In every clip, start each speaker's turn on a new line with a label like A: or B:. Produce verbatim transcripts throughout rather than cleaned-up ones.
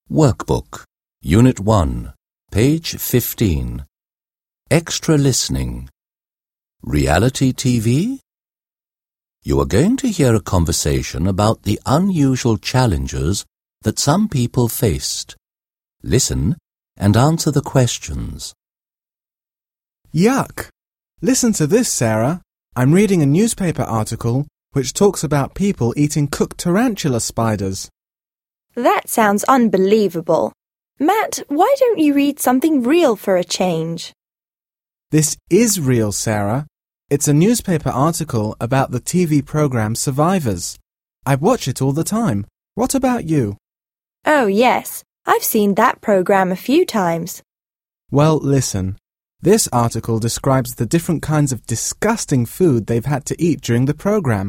A: Workbook, Unit one, page fifteen. Extra listening. Reality T V? You are going to hear a conversation about the unusual challenges that some people faced. Listen and answer the questions.
B: Yuck! Listen to this, Sarah. I'm reading a newspaper article which talks about people eating cooked tarantula spiders.
C: That sounds unbelievable. Matt, why don't you read something real for a change?
B: This is real, Sarah. It's a newspaper article about the T V program Survivors. I watch it all the time. What about you?
C: Oh, yes. I've seen that program a few times.
B: Well, listen. This article describes the different kinds of disgusting food they've had to eat during the program.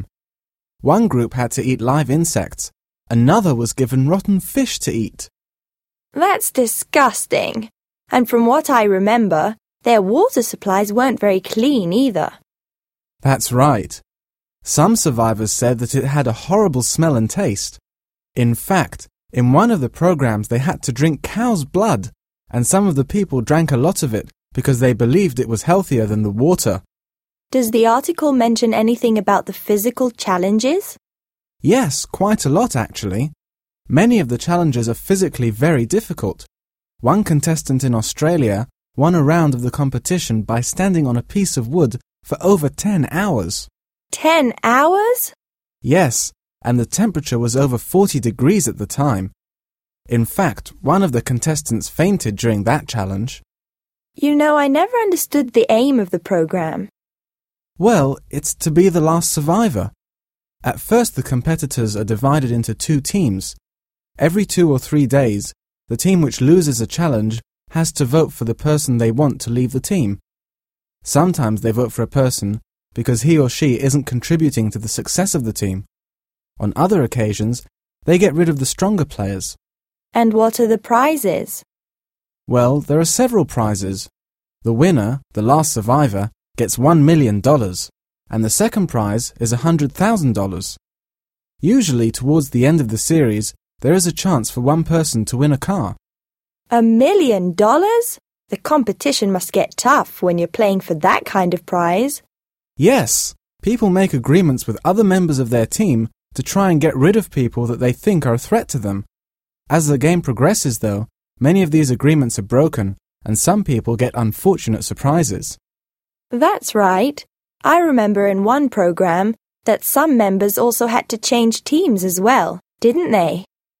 B: One group had to eat live insects. Another was given rotten fish to eat.
C: That's disgusting. And from what I remember, their water supplies weren't very clean either.
B: That's right. Some survivors said that it had a horrible smell and taste. In fact, in one of the programs they had to drink cow's blood, and some of the people drank a lot of it because they believed it was healthier than the water.
C: Does the article mention anything about the physical challenges?
B: Yes, quite a lot actually. Many of the challenges are physically very difficult. One contestant in Australia won a round of the competition by standing on a piece of wood for over ten hours.
C: Ten hours?
B: Yes, and the temperature was over forty degrees at the time. In fact, one of the contestants fainted during that challenge.
C: You know, I never understood the aim of the program.
B: Well, it's to be the last survivor. At first, the competitors are divided into two teams. Every two or three days, the team which loses a challenge has to vote for the person they want to leave the team. Sometimes they vote for a person because he or she isn't contributing to the success of the team. On other occasions, they get rid of the stronger players.
C: And what are the prizes?
B: Well, there are several prizes. The winner, the last survivor, gets one million dollars, and the second prize is one hundred thousand dollars. Usually, towards the end of the series, there is a chance for one person to win a car.
C: A million dollars? The competition must get tough when you're playing for that kind of prize.
B: Yes, people make agreements with other members of their team to try and get rid of people that they think are a threat to them. As the game progresses, though, many of these agreements are broken, and some people get unfortunate surprises.
C: That's right. I remember in one program that some members also had to change teams as well, didn't they?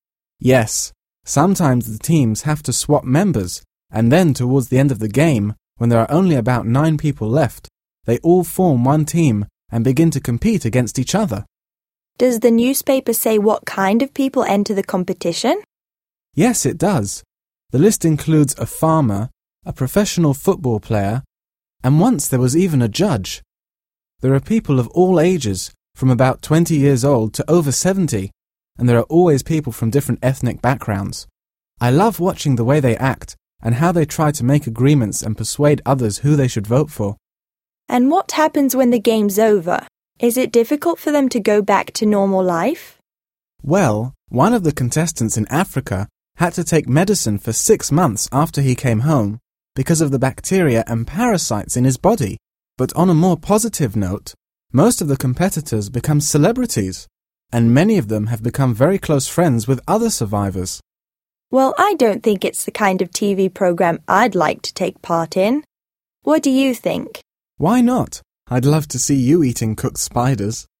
B: Yes, sometimes the teams have to swap members, and then towards the end of the game, when there are only about nine people left, they all form one team and begin to compete against each other.
C: Does the newspaper say what kind of people enter the competition?
B: Yes, it does. The list includes a farmer, a professional football player, and once there was even a judge. There are people of all ages, from about twenty years old to over seventy, and there are always people from different ethnic backgrounds. I love watching the way they act and how they try to make agreements and persuade others who they should vote for.
C: And what happens when the game's over? Is it difficult for them to go back to normal life?
B: Well, one of the contestants in Africa had to take medicine for six months after he came home because of the bacteria and parasites in his body. But on a more positive note, most of the competitors become celebrities, and many of them have become very close friends with other survivors.
C: Well, I don't think it's the kind of T V program I'd like to take part in. What do you think?
B: Why not? I'd love to see you eating cooked spiders.